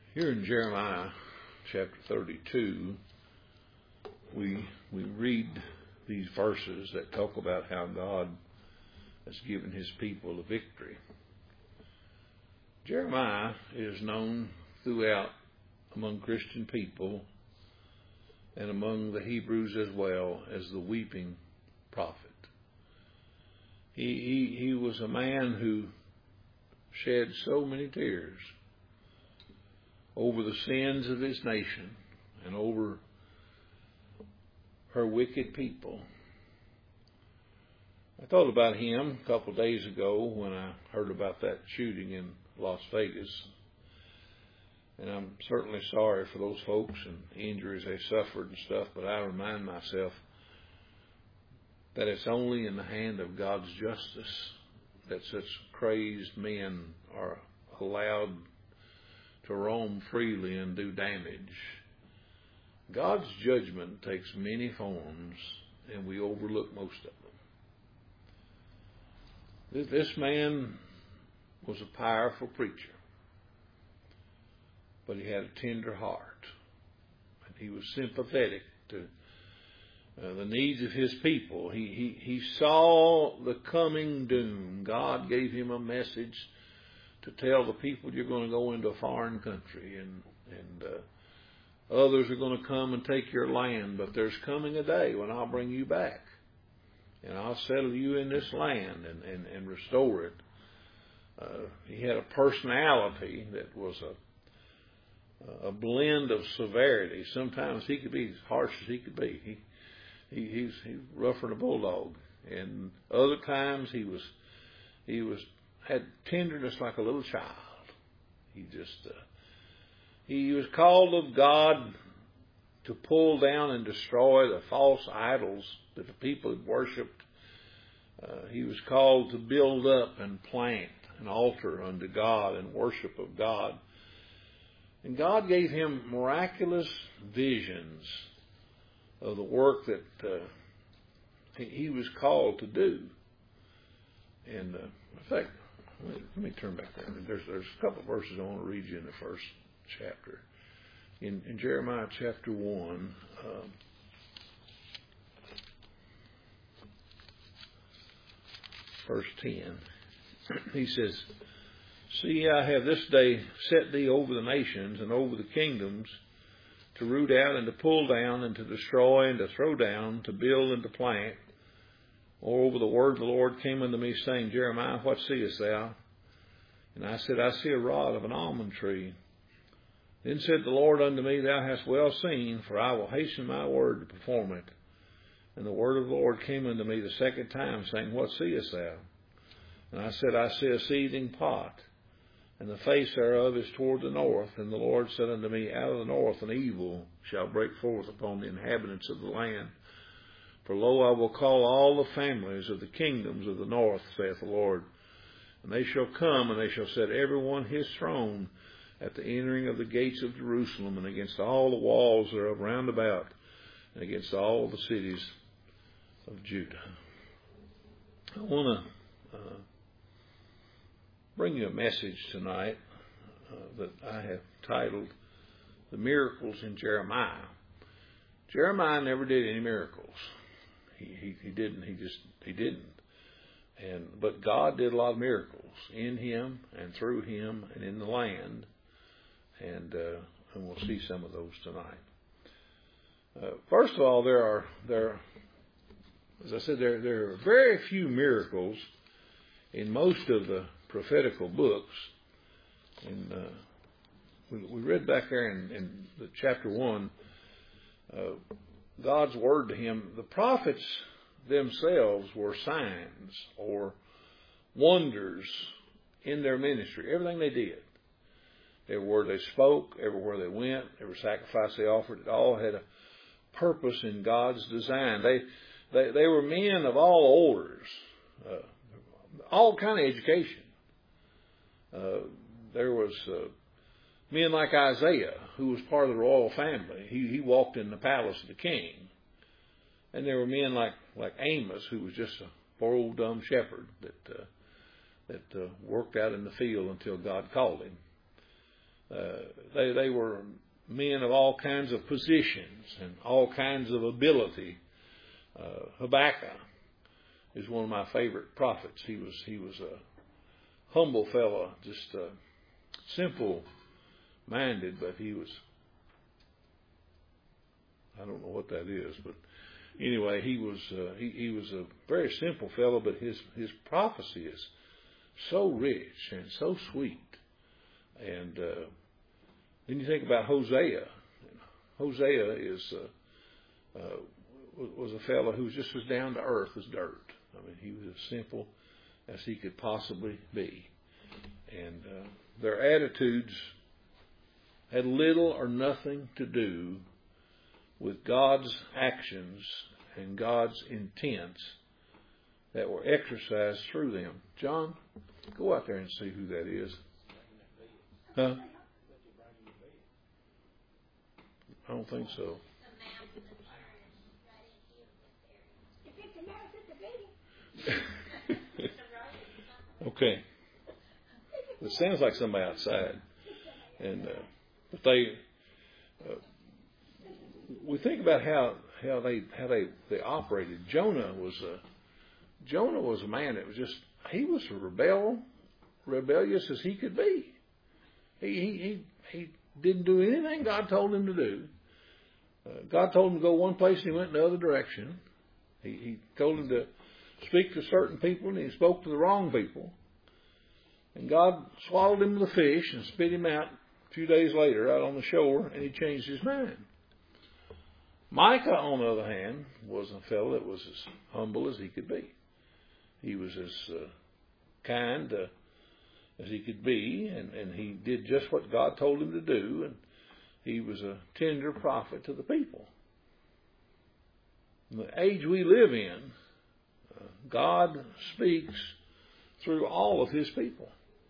Here in Jeremiah chapter 32, we read these verses that talk about how God has given his people a victory. Jeremiah is known throughout among Christian people and among the Hebrews as well as the weeping prophet. He was a man who shed so many tears over the sins of his nation and over her wicked people. I thought about him a couple of days ago when I heard about that shooting in Las Vegas. And I'm certainly sorry for those folks and injuries they suffered and stuff, but I remind myself that it's only in the hand of God's justice that such crazed men are allowed to roam freely and do damage. God's judgment takes many forms, and we overlook most of them. This man was a powerful preacher, but he had a tender heart, and he was sympathetic to the needs of his people. He saw the coming doom. God gave him a message to tell the people, you're going to go into a foreign country, and others are going to come and take your land, but there's coming a day when I'll bring you back, and I'll settle you in this land and restore it. He had a personality that was a blend of severity. Sometimes he could be as harsh as he could be. He's rougher than a bulldog, and other times he had tenderness like a little child. He was called of God to pull down and destroy the false idols that the people had worshipped. He was called to build up and plant an altar unto God and worship of God. And God gave him miraculous visions of the work that he was called to do. And in fact, let me turn back there. There's a couple of verses I want to read you in the first chapter. In Jeremiah chapter 1, verse 10, he says, See, I have this day set thee over the nations and over the kingdoms, to root out and to pull down and to destroy and to throw down, to build and to plant. Moreover, the word of the Lord came unto me, saying, Jeremiah, what seest thou? And I said, I see a rod of an almond tree. Then said the Lord unto me, Thou hast well seen, for I will hasten my word to perform it. And the word of the Lord came unto me the second time, saying, What seest thou? And I said, I see a seething pot, and the face thereof is toward the north. And the Lord said unto me, Out of the north an evil shall break forth upon the inhabitants of the land. For lo, I will call all the families of the kingdoms of the north, saith the Lord. And they shall come, and they shall set every one his throne at the entering of the gates of Jerusalem, and against all the walls thereof round about, and against all the cities of Judah. I want to bring you a message tonight that I have titled, The Miracles in Jeremiah. Jeremiah never did any miracles. He didn't. But God did a lot of miracles in him and through him and in the land, and we'll see some of those tonight. First of all, there are, as I said, there are very few miracles in most of the prophetical books. And we read back there in the chapter 1, God's word to him. The prophets themselves were signs or wonders in their ministry. Everything they did, everywhere they spoke, everywhere they went, every sacrifice they offered, it all had a purpose in God's design. They were men of all orders, all kind of education. There was men like Isaiah, who was part of the royal family. He walked in the palace of the king. And there were men like Amos, who was just a poor old dumb shepherd that worked out in the field until God called him. They were men of all kinds of positions and all kinds of ability. Habakkuk is one of my favorite prophets. He was a humble fellow, just simple-minded, but he was, I don't know what that is, but anyway, he was a very simple fellow, but his prophecy is so rich and so sweet. And then you think about Hosea. Hosea was a fellow who was just as down to earth as dirt. I mean, he was as simple as he could possibly be. And their attitudes had little or nothing to do with God's actions and God's intents that were exercised through them. John, go out there and see who that is. Huh? I don't think so. Okay. It sounds like somebody outside. And but we think about how they operated. Jonah was a man that was just, he was rebellious as he could be. He didn't do anything God told him to do. God told him to go one place and he went in the other direction. He told him to speak to certain people and he spoke to the wrong people. And God swallowed him with a fish and spit him out a few days later out on the shore, and he changed his mind. Micah, on the other hand, was a fellow that was as humble as he could be. He was as kind as he could be, and he did just what God told him to do, and he was a tender prophet to the people. In the age we live in, God speaks through all of his people.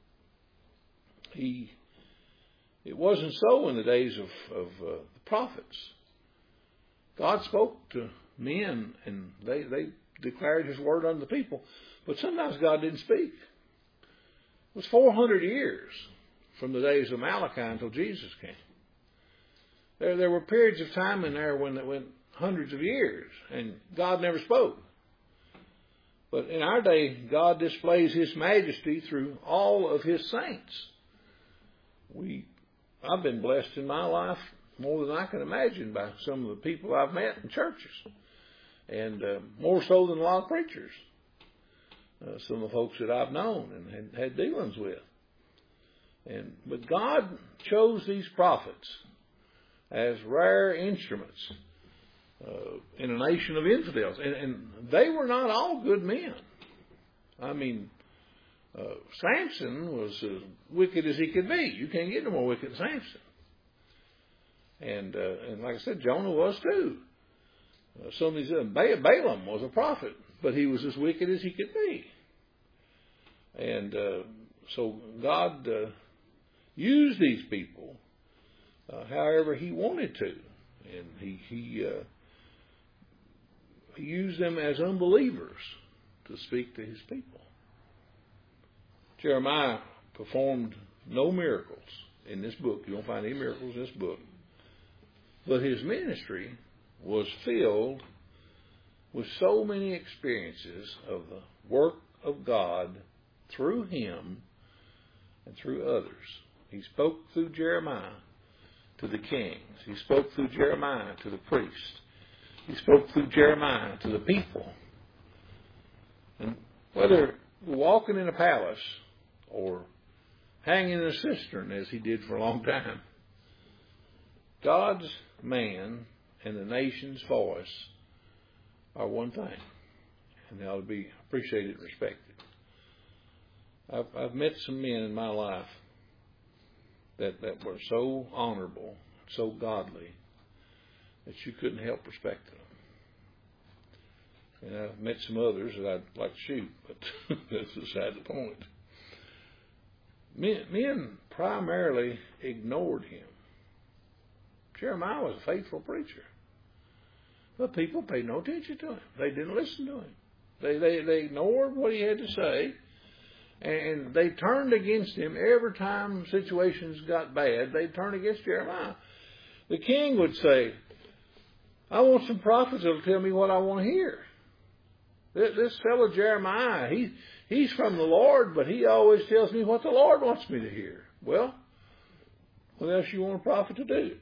It wasn't so in the days of the prophets. God spoke to men, and they declared his word unto the people. But sometimes God didn't speak. It was 400 years from the days of Malachi until Jesus came. There were periods of time in there when it went hundreds of years, and God never spoke. But in our day, God displays his majesty through all of his saints. I've been blessed in my life more than I can imagine by some of the people I've met in churches, and more so than a lot of preachers. Some of the folks that I've known and had dealings with. But God chose these prophets as rare instruments in a nation of infidels. And they were not all good men. I mean, Samson was as wicked as he could be. You can't get no more wicked than Samson. And like I said, Jonah was too. Some of these Balaam was a prophet, but he was as wicked as he could be. And so God used these people however he wanted to. And he used them as unbelievers to speak to his people. Jeremiah performed no miracles in this book. You won't find any miracles in this book. But his ministry was filled with so many experiences of the work of God through him and through others. He spoke through Jeremiah to the kings. He spoke through Jeremiah to the priests. He spoke through Jeremiah to the people. And whether walking in a palace or hanging in a cistern, as he did for a long time, God's man and the nation's voice are one thing, and they ought to be appreciated and respected. I've met some men in my life that were so honorable, so godly, that you couldn't help respect them. And I've met some others that I'd like to shoot, but that's beside the point. Men primarily ignored him. Jeremiah was a faithful preacher, but people paid no attention to him. They didn't listen to him. They ignored what he had to say, And they turned against him every time situations got bad. They'd turn against Jeremiah. The king would say, I want some prophets that will tell me what I want to hear. This fellow Jeremiah, he's from the Lord, but he always tells me what the Lord wants me to hear. Well, what else you want a prophet to do?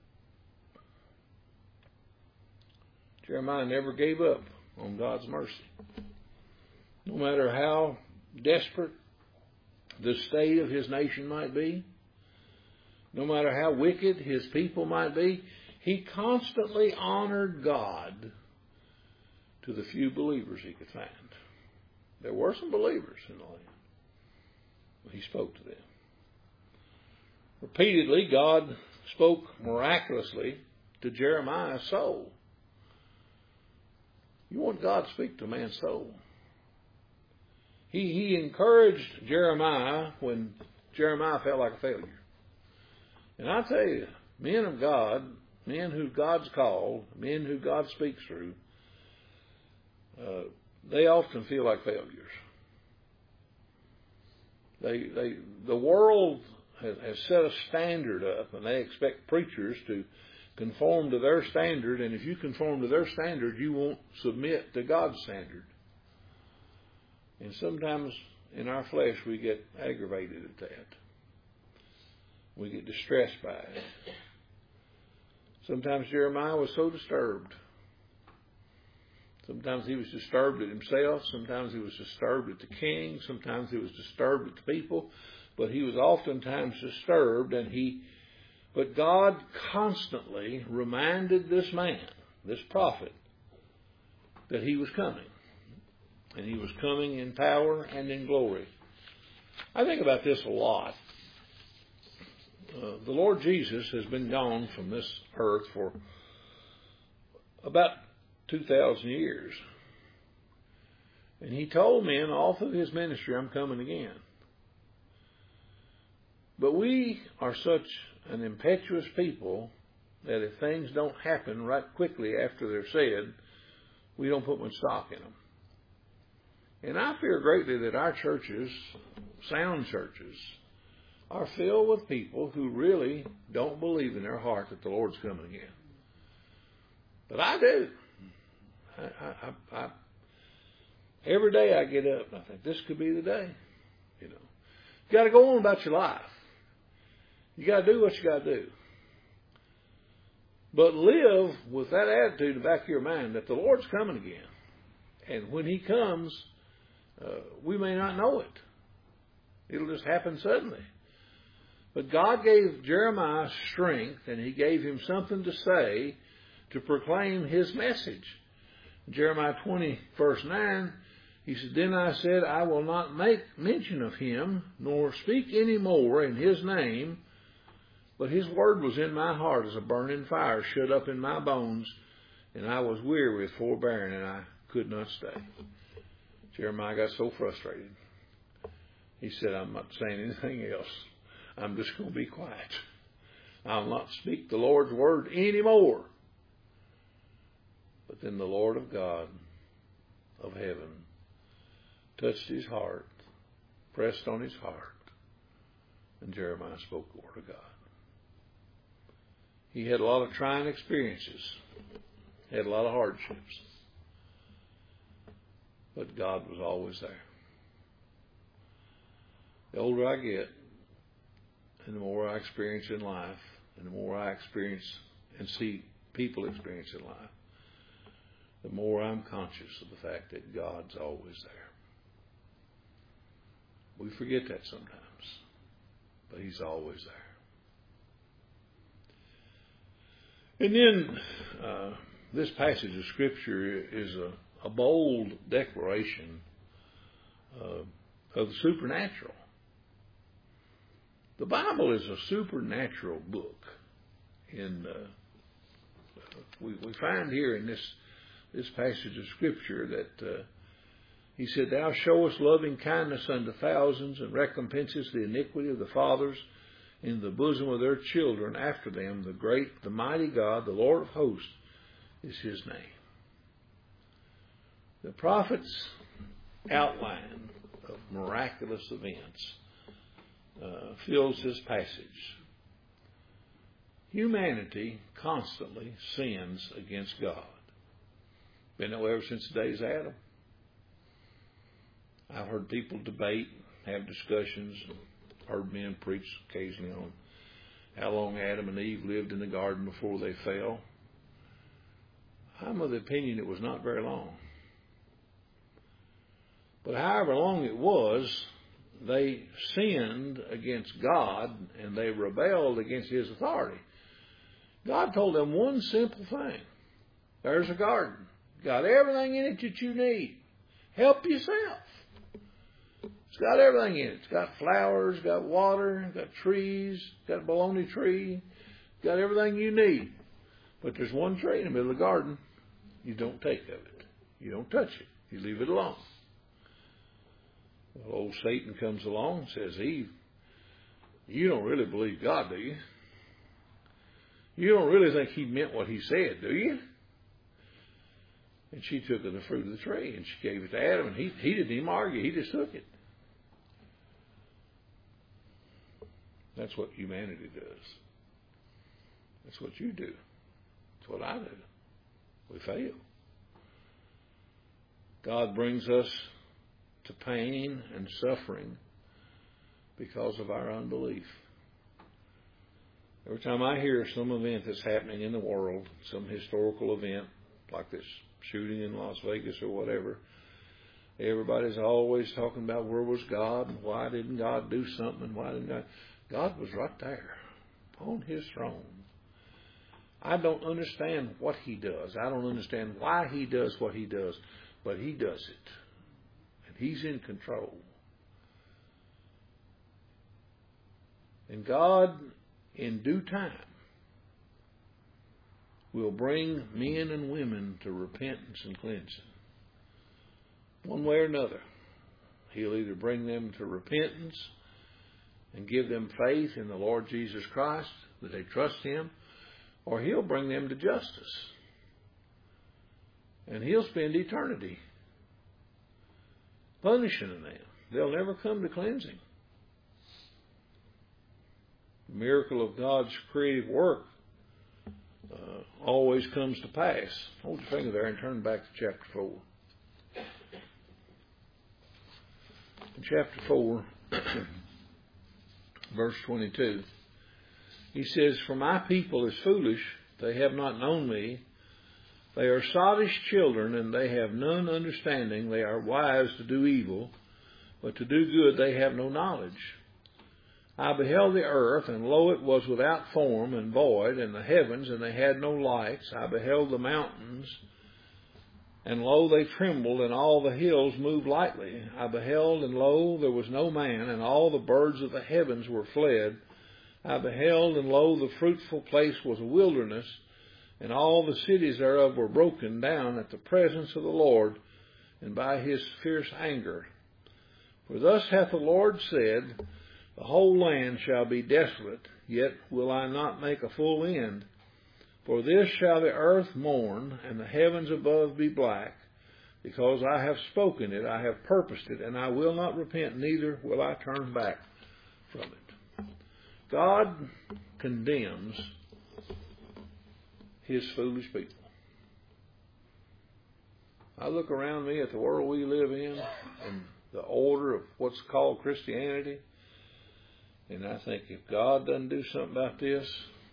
Jeremiah never gave up on God's mercy. No matter how desperate the state of his nation might be, no matter how wicked his people might be, he constantly honored God to the few believers he could find. There were some believers in the land, but he spoke to them. Repeatedly, God spoke miraculously to Jeremiah's soul. You want God to speak to a man's soul. He encouraged Jeremiah when Jeremiah felt like a failure. And I tell you, men of God, men who God's called, men who God speaks through, they often feel like failures. The world has set a standard up, and they expect preachers to conform to their standard, and if you conform to their standard, you won't submit to God's standard. And sometimes in our flesh we get aggravated at that. We get distressed by it. Sometimes Jeremiah was so disturbed. Sometimes he was disturbed at himself. Sometimes he was disturbed at the king. Sometimes he was disturbed at the people. But he was oftentimes disturbed, but God constantly reminded this man, this prophet, that he was coming. And he was coming in power and in glory. I think about this a lot. The Lord Jesus has been gone from this earth for about 2,000 years. And he told men all through his ministry, I'm coming again. But we are such an impetuous people that if things don't happen right quickly after they're said, we don't put much stock in them. And I fear greatly that our churches, sound churches, are filled with people who really don't believe in their heart that the Lord's coming again. But I do. I every day I get up and I think, this could be the day. You got to go on about your life. You got to do what you got to do. But live with that attitude in the back of your mind that the Lord's coming again. And when he comes, we may not know it. It'll just happen suddenly. But God gave Jeremiah strength, and he gave him something to say to proclaim his message. Jeremiah 20, verse 9, he said, Then I said, I will not make mention of him, nor speak any more in his name, but his word was in my heart as a burning fire shut up in my bones, and I was weary with forbearing, and I could not stay. Jeremiah got so frustrated. He said, I'm not saying anything else. I'm just going to be quiet. I'll not speak the Lord's word anymore. But then the Lord of God of heaven touched his heart, pressed on his heart, and Jeremiah spoke the word of God. He had a lot of trying experiences, had a lot of hardships, but God was always there. The older I get, and the more I experience in life, and the more I experience and see people experience in life, the more I'm conscious of the fact that God's always there. We forget that sometimes, but he's always there. And then this passage of Scripture is a bold declaration of the supernatural. The Bible is a supernatural book. And we find here in this passage of Scripture that he said, Thou showest loving kindness unto thousands, and recompensest the iniquity of the fathers in the bosom of their children after them. The great, the mighty God, the Lord of hosts, is his name. The prophet's outline of miraculous events fills this passage. Humanity constantly sins against God. Been that way ever since the days of Adam. I've heard people debate, have discussions, heard men preach occasionally on how long Adam and Eve lived in the garden before they fell. I'm of the opinion it was not very long. But however long it was, they sinned against God and they rebelled against His authority. God told them one simple thing. There's a garden. Got everything in it that you need. Help yourself. It's got everything in it. It's got flowers, got water, got trees, got a bologna tree, got everything you need. But there's one tree in the middle of the garden. You don't take of it. You don't touch it. You leave it alone. Well, old Satan comes along and says, Eve, you don't really believe God, do you? You don't really think He meant what He said, do you? And she took of the fruit of the tree and she gave it to Adam, and he didn't even argue. He just took it. That's what humanity does. That's what you do. That's what I do. We fail. God brings us to pain and suffering because of our unbelief. Every time I hear some event that's happening in the world, some historical event like this shooting in Las Vegas or whatever, everybody's always talking about where was God and why didn't God do something, why didn't God. God was right there upon His throne. I don't understand what He does. I don't understand why He does what He does, but He does it. And He's in control. And God, in due time, will bring men and women to repentance and cleansing. One way or another. He'll either bring them to repentance and give them faith in the Lord Jesus Christ, that they trust Him, or He'll bring them to justice. And He'll spend eternity punishing them. They'll never come to cleansing. The miracle of God's creative work always comes to pass. Hold your finger there and turn back to chapter 4. In chapter 4, verse 22, he says, For my people is foolish, they have not known me. They are sottish children, and they have none understanding. They are wise to do evil, but to do good they have no knowledge. I beheld the earth, and lo, it was without form and void, and the heavens, and they had no lights. I beheld the mountains, and lo, they trembled, and all the hills moved lightly. I beheld, and lo, there was no man, and all the birds of the heavens were fled. I beheld, and lo, the fruitful place was a wilderness, and all the cities thereof were broken down at the presence of the Lord, and by His fierce anger. For thus hath the Lord said, The whole land shall be desolate, yet will I not make a full end. For this shall the earth mourn, and the heavens above be black, because I have spoken it, I have purposed it, and I will not repent, neither will I turn back from it. God condemns His foolish people. I look around me at the world we live in, and the order of what's called Christianity, and I think if God doesn't do something about this,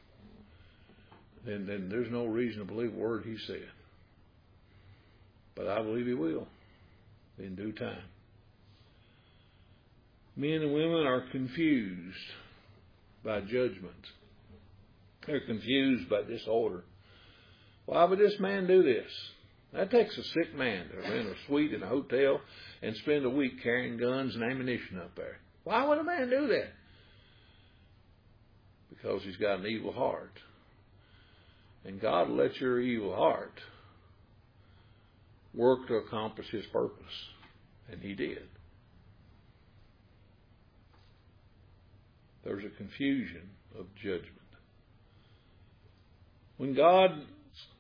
then there's no reason to believe a word He said. But I believe He will in due time. Men and women are confused by judgment. They're confused by disorder. Why would this man do this? That takes a sick man to rent a suite in a hotel and spend a week carrying guns and ammunition up there. Why would a man do that? Because he's got an evil heart. And God will let your evil heart work to accomplish His purpose. And He did. There's a confusion of judgment. When God's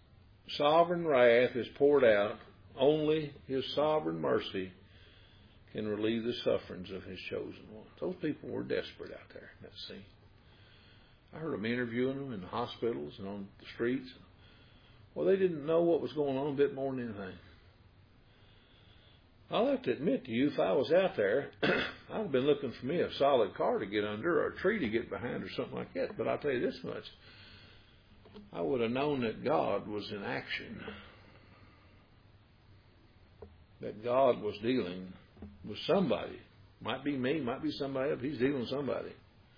sovereign wrath is poured out, only His sovereign mercy and relieve the sufferings of His chosen ones. Those people were desperate out there in that scene. I heard them interviewing them in the hospitals and on the streets. Well, they didn't know what was going on a bit more than anything. I'll have to admit to you, if I was out there, I'd have been looking for me a solid car to get under or a tree to get behind or something like that. But I'll tell you this much. I would have known that God was in action. That God was dealing with somebody. Might be me, might be somebody else. He's dealing with somebody.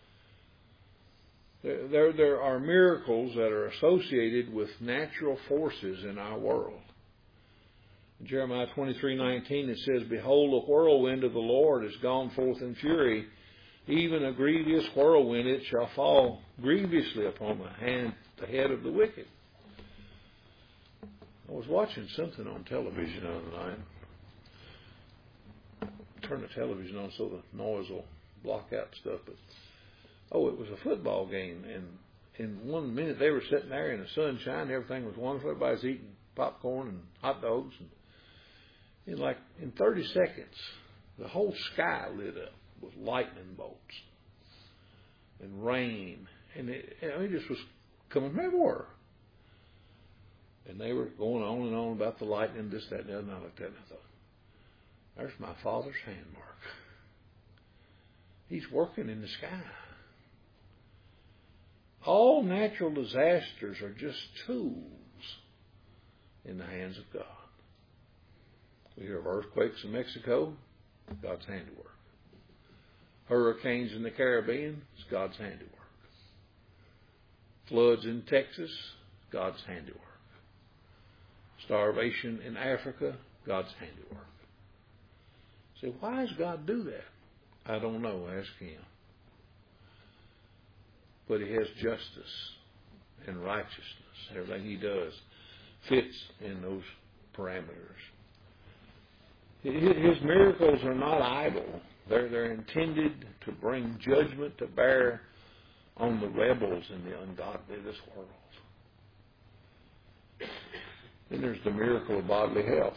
There are miracles that are associated with natural forces in our world. In Jeremiah 23:19 it says, "Behold, the whirlwind of the Lord is gone forth in fury, even a grievous whirlwind, it shall fall grievously upon the head of the wicked." I was watching something on television the other night. Turn the television on so the noise will block out stuff. But it was a football game, and in 1 minute they were sitting there in the sunshine. Everything was wonderful. Everybody's eating popcorn and hot dogs, and in 30 seconds, the whole sky lit up with lightning bolts and rain, and it just was coming from everywhere. And they were going on and on about the lightning, this, that, and the other. And I looked at it and I thought, there's my Father's hand mark. He's working in the sky. All natural disasters are just tools in the hands of God. We hear of earthquakes in Mexico, God's handiwork. Hurricanes in the Caribbean, it's God's handiwork. Floods in Texas, God's handiwork. Starvation in Africa, God's handiwork. Say, why does God do that? I don't know. Ask Him. But He has justice and righteousness. Everything He does fits in those parameters. His miracles are not idle. They're intended to bring judgment to bear on the rebels and the ungodly of this world. Then there's the miracle of bodily health.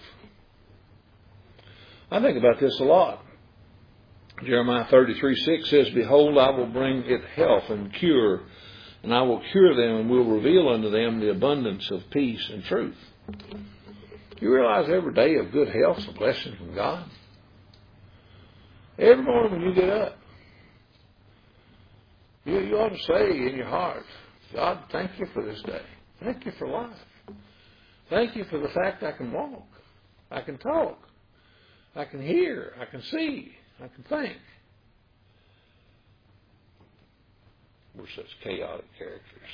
I think about this a lot. Jeremiah 33:6 says, "Behold, I will bring it health and cure, and I will cure them and will reveal unto them the abundance of peace and truth." You realize every day of good health is a blessing from God? Every morning when you get up, you ought to say in your heart, God, thank you for this day. Thank you for life. Thank you for the fact I can walk. I can talk. I can hear. I can see. I can think. We're such chaotic characters.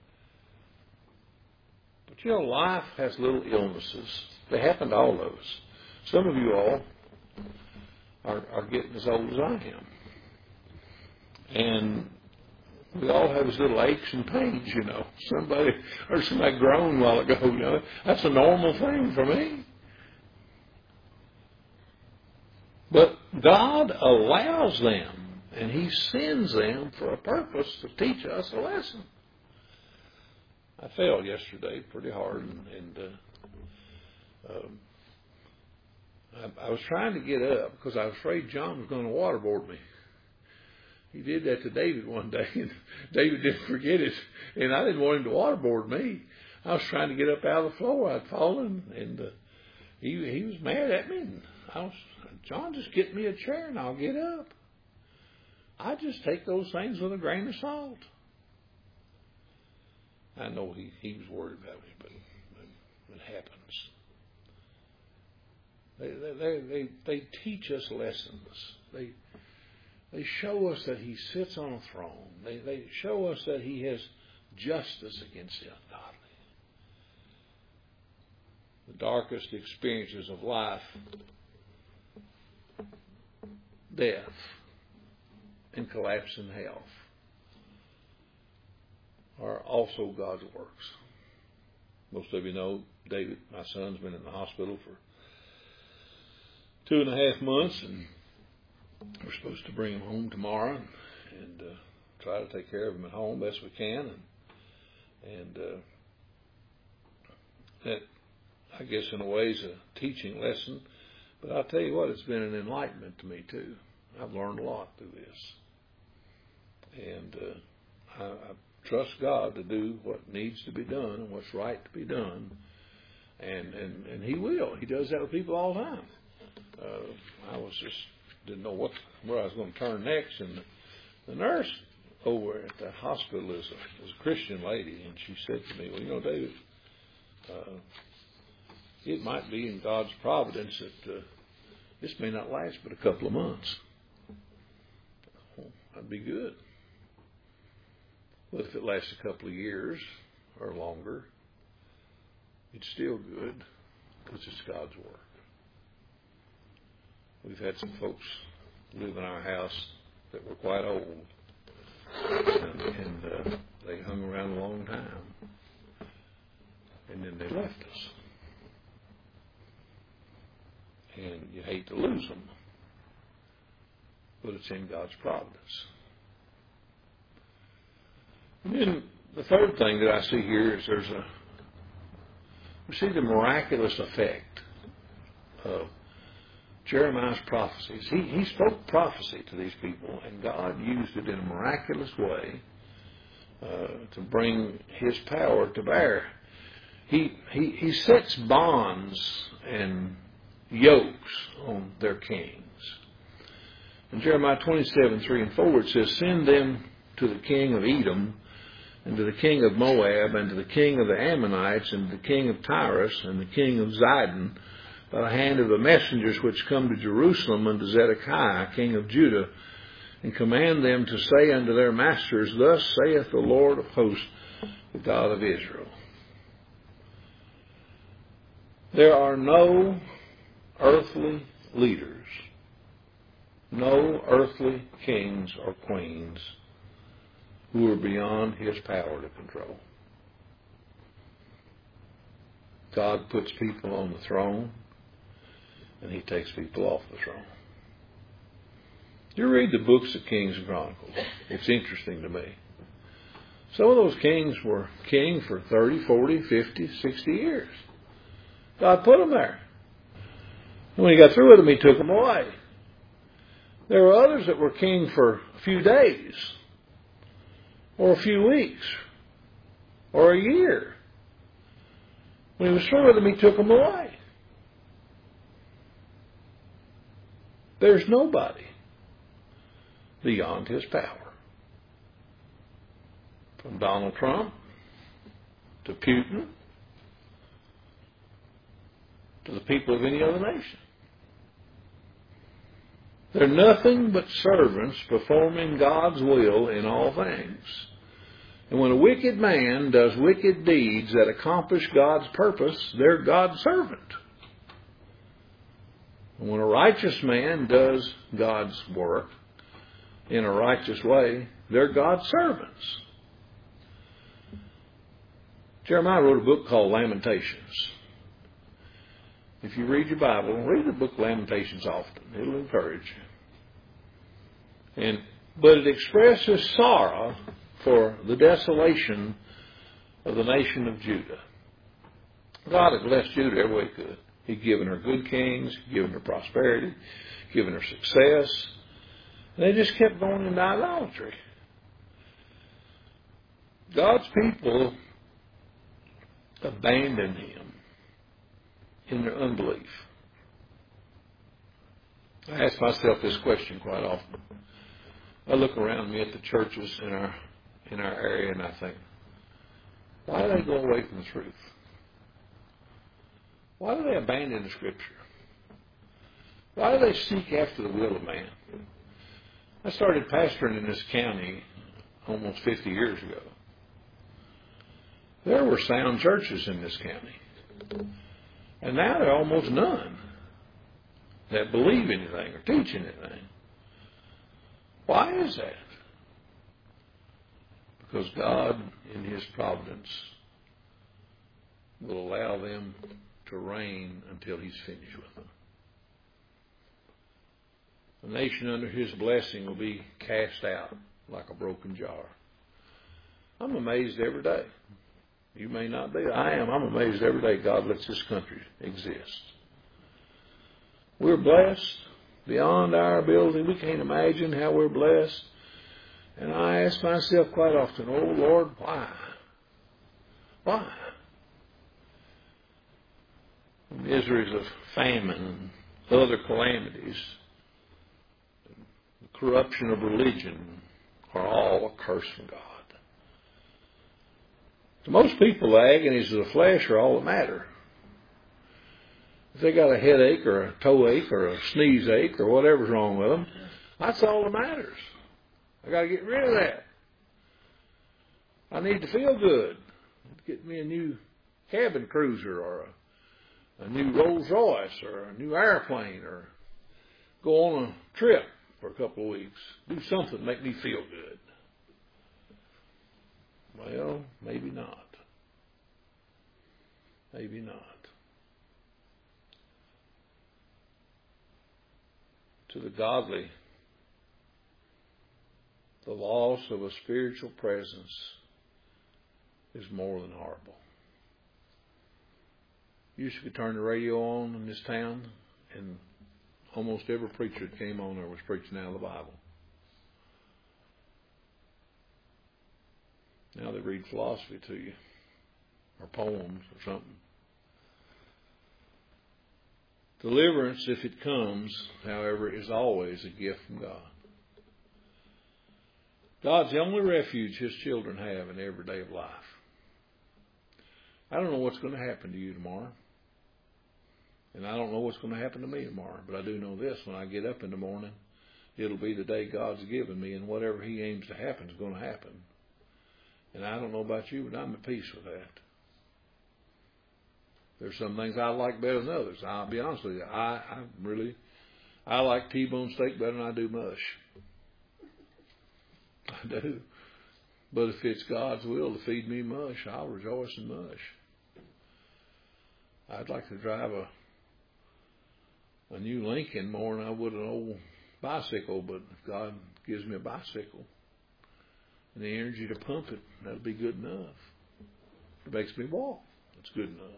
But life has little illnesses. They happen to all of us. Some of you all are getting as old as I am. And we all have these little aches and pains, Somebody groaned a while ago, That's a normal thing for me. But God allows them, and He sends them for a purpose to teach us a lesson. I fell yesterday pretty hard, and I was trying to get up because I was afraid John was going to waterboard me. He did that to David one day, and David didn't forget it, and I didn't want him to waterboard me. I was trying to get up out of the floor. I'd fallen, and he was mad at me. And John, just get me a chair and I'll get up. I just take those things with a grain of salt. I know he was worried about me, but it happens. They teach us lessons. They show us that He sits on a throne. They show us that He has justice against the ungodly. The darkest experiences of life, death, and collapse in health, are also God's works. Most of you know David, my son's been in the hospital for 2.5 months, and we're supposed to bring him home tomorrow and try to take care of him at home best we can. And that, I guess, in a way is a teaching lesson. But I'll tell you what, it's been an enlightenment to me too. I've learned a lot through this. And I trust God to do what needs to be done and what's right to be done. And He will. He does that with people all the time. I was just didn't know where I was going to turn next, and the nurse over at the hospital is a Christian lady, and she said to me, "Well, you know, David, it might be in God's providence that this may not last but a couple of months." Well, that'd be good. But if it lasts a couple of years or longer, it's still good because it's God's work. We've had some folks live in our house that were quite old, and they hung around a long time, and then they left us. And you hate to lose them, but it's in God's providence. And then the third thing that I see here is we see the miraculous effect of Jeremiah's prophecies. He spoke prophecy to these people, and God used it in a miraculous way to bring His power to bear. He sets bonds and yokes on their kings. In Jeremiah 27:3-4 it says, "Send them to the king of Edom, and to the king of Moab, and to the king of the Ammonites, and to the king of Tyrus, and the king of Zidon, by the hand of the messengers which come to Jerusalem unto Zedekiah, king of Judah, and command them to say unto their masters, Thus saith the Lord of hosts, the God of Israel." There are no earthly leaders, no earthly kings or queens who are beyond His power to control. God puts people on the throne, and He takes people off the throne. You read the books of Kings and Chronicles. It's interesting to me. Some of those kings were king for 30, 40, 50, 60 years. God put them there. And when He got through with them, He took them away. There were others that were king for a few days, or a few weeks, or a year. When He was through with them, He took them away. There's nobody beyond His power. From Donald Trump to Putin to the people of any other nation. They're nothing but servants performing God's will in all things. And when a wicked man does wicked deeds that accomplish God's purpose, they're God's servant. And when a righteous man does God's work in a righteous way, they're God's servants. Jeremiah wrote a book called Lamentations. If you read your Bible, read the book Lamentations often. It'll encourage you. But it expresses sorrow for the desolation of the nation of Judah. God had blessed Judah every way He could. He'd given her good kings, given her prosperity, given her success. And they just kept going into idolatry. God's people abandoned Him in their unbelief. I ask myself this question quite often. I look around me at the churches in our area and I think, why do they go away from the truth? Why do they abandon the Scripture? Why do they seek after the will of man? I started pastoring in this county almost 50 years ago. There were sound churches in this county. And now there are almost none that believe anything or teach anything. Why is that? Because God, in His providence, will allow them to reign until He's finished with them. The nation under His blessing will be cast out like a broken jar. I'm amazed every day. You may not be. I am. I'm amazed every day God lets this country exist. We're blessed beyond our ability. We can't imagine how we're blessed. And I ask myself quite often, oh Lord, why? Why? The miseries of famine and other calamities, the corruption of religion are all a curse from God. To most people, the agonies of the flesh are all that matter. If they got a headache or a toe ache or a sneeze ache or whatever's wrong with them, that's all that matters. I got to get rid of that. I need to feel good. Get me a new cabin cruiser or a new Rolls Royce or a new airplane or go on a trip for a couple of weeks. Do something to make me feel good. Well, maybe not. Maybe not. To the godly, the loss of a spiritual presence is more than horrible. You used to turn the radio on in this town, and almost every preacher that came on there was preaching out of the Bible. Now they read philosophy to you, or poems, or something. Deliverance, if it comes, however, is always a gift from God. God's the only refuge His children have in every day of life. I don't know what's going to happen to you tomorrow. And I don't know what's going to happen to me tomorrow. But I do know this, when I get up in the morning, it'll be the day God's given me, and whatever He aims to happen is going to happen. And I don't know about you, but I'm at peace with that. There's some things I like better than others. I'll be honest with you. I like T-bone steak better than I do mush. I do. But if it's God's will to feed me mush, I'll rejoice in mush. I'd like to drive a new Lincoln more than I would an old bicycle, but if God gives me a bicycle and the energy to pump it, that'll be good enough. If it makes me walk, it's good enough.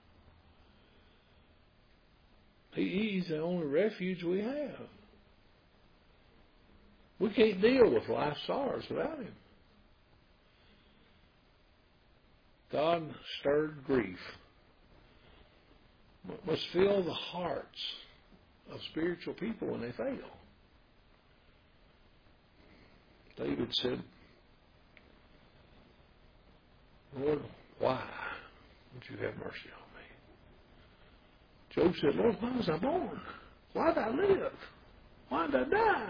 He's the only refuge we have. We can't deal with life's sorrows without Him. God stirred grief must fill the hearts of spiritual people when they fail. David said, Lord, why would you have mercy on me? Job said, Lord, why was I born? Why did I live? Why did I die?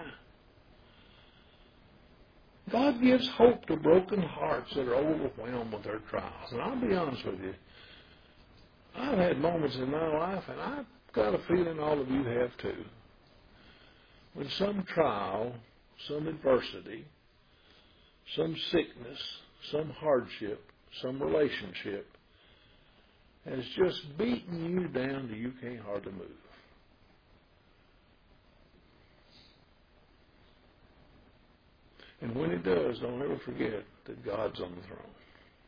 God gives hope to broken hearts that are overwhelmed with their trials. And I'll be honest with you, I've had moments in my life, and I've got a feeling all of you have too, when some trial, some adversity, some sickness, some hardship, some relationship has just beaten you down till you can't hardly move. And when it does, don't ever forget that God's on the throne.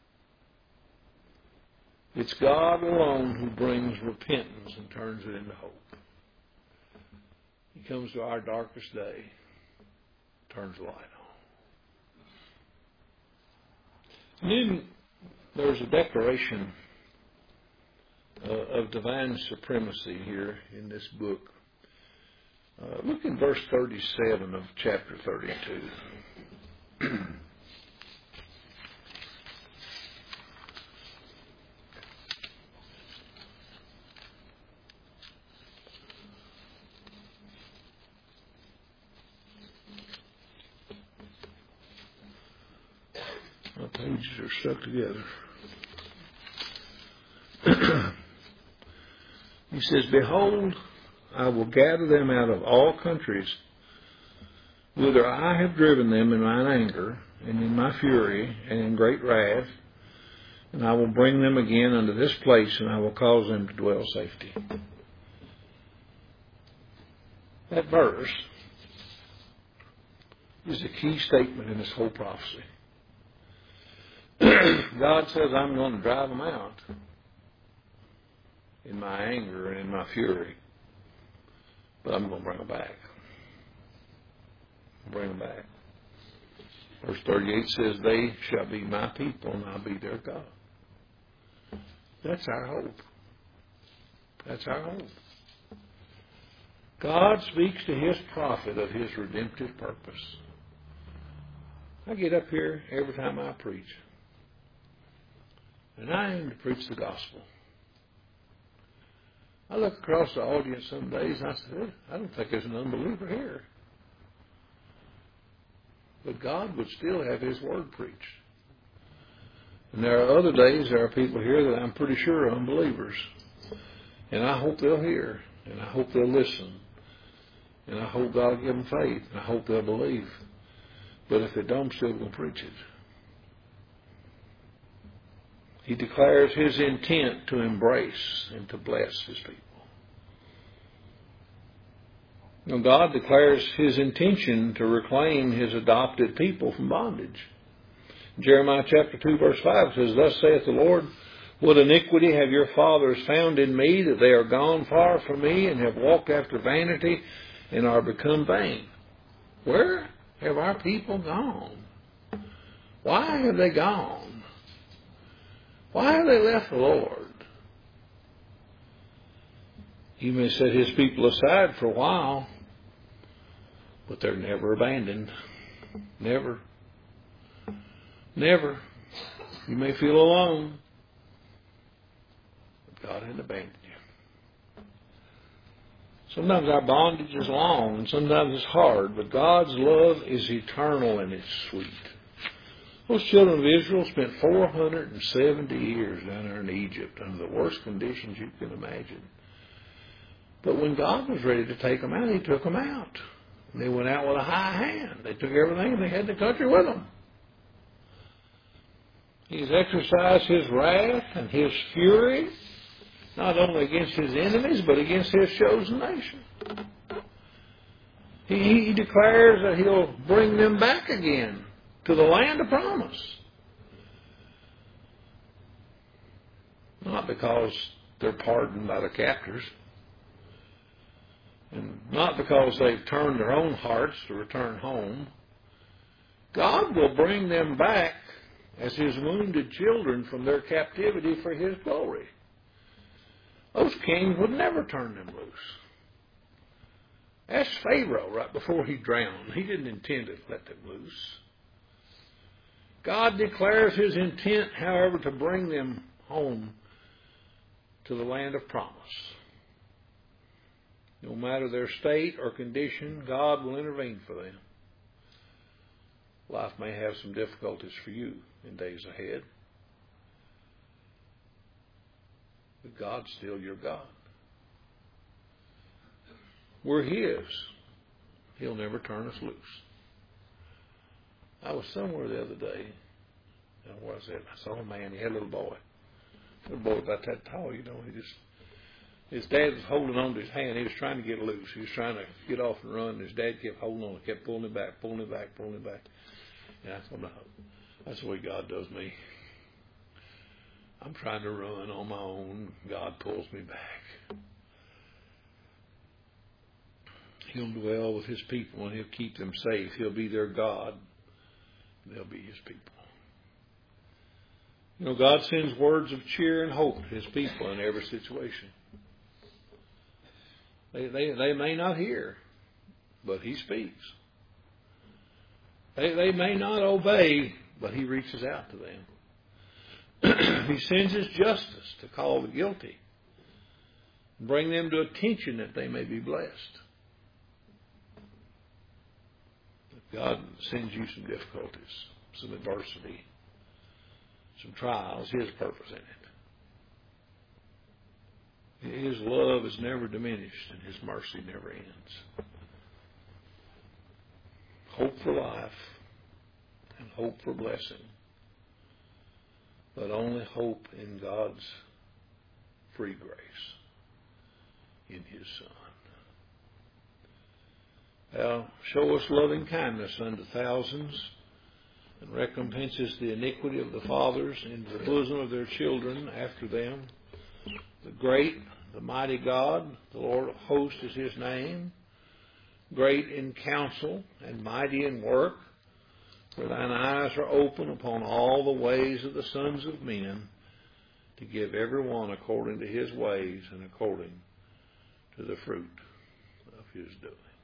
It's God alone who brings repentance and turns it into hope. He comes to our darkest day, turns the light on. And then there's a declaration of divine supremacy here in this book. Look in verse 37 of chapter 32. My pages are stuck together. He says, Behold, I will gather them out of all countries, whither I have driven them in mine anger, and in my fury, and in great wrath, and I will bring them again unto this place, and I will cause them to dwell safety. That verse is a key statement in this whole prophecy. God says, I'm going to drive them out in my anger and in my fury. But I'm going to bring them back. Bring them back. Verse 38 says, they shall be my people and I'll be their God. That's our hope. That's our hope. God speaks to His prophet of His redemptive purpose. I get up here every time I preach. And I aim to preach the gospel. I look across the audience some days and I say, I don't think there's an unbeliever here. But God would still have His word preached. And there are other days, there are people here that I'm pretty sure are unbelievers. And I hope they'll hear. And I hope they'll listen. And I hope God will give them faith. And I hope they'll believe. But if they don't, I'm still going to preach it. He declares His intent to embrace and to bless His people. Now, God declares His intention to reclaim His adopted people from bondage. Jeremiah chapter 2 verse 5 says, thus saith the Lord, what iniquity have your fathers found in me, that they are gone far from me, and have walked after vanity, and are become vain. Where have our people gone? Why have they gone? Why have they left the Lord? He may set His people aside for a while, but they're never abandoned. Never. Never. You may feel alone, but God hasn't abandoned you. Sometimes our bondage is long, and sometimes it's hard, but God's love is eternal and it's sweet. Those children of Israel spent 470 years down there in Egypt under the worst conditions you can imagine. But when God was ready to take them out, He took them out. And they went out with a high hand. They took everything and they had the country with them. He's exercised His wrath and His fury, not only against His enemies, but against His chosen nation. He declares that He'll bring them back again to the land of promise. Not because they're pardoned by the captors, and not because they've turned their own hearts to return home. God will bring them back as His wounded children from their captivity for His glory. Those kings would never turn them loose. Ask Pharaoh right before he drowned. He didn't intend to let them loose. God declares His intent, however, to bring them home to the land of promise. No matter their state or condition, God will intervene for them. Life may have some difficulties for you in days ahead, but God's still your God. We're His. He'll never turn us loose. I was somewhere the other day. Where was it? I saw a man. He had a little boy. Little boy about that tall, you know. His dad was holding on to his hand. He was trying to get loose. He was trying to get off and run. And his dad kept holding on. Kept pulling him back, pulling him back, pulling him back. And I thought, no, that's the way God does me. I'm trying to run on my own. God pulls me back. He'll dwell with His people and He'll keep them safe. He'll be their God. They'll be His people. You know, God sends words of cheer and hope to His people in every situation. They may not hear, but He speaks. They may not obey, but He reaches out to them. He sends His justice to call the guilty, bring them to attention that they may be blessed. If God sends you some difficulties, some adversity, some trials, His purpose in it. His love is never diminished and His mercy never ends. Hope for life and hope for blessing, but only hope in God's free grace in His Son. Thou show us loving kindness unto thousands, and recompenses the iniquity of the fathers into the bosom of their children after them. The great, the mighty God, the Lord of hosts is his name, great in counsel and mighty in work. For thine eyes are open upon all the ways of the sons of men, to give every one according to his ways and according to the fruit of his doing.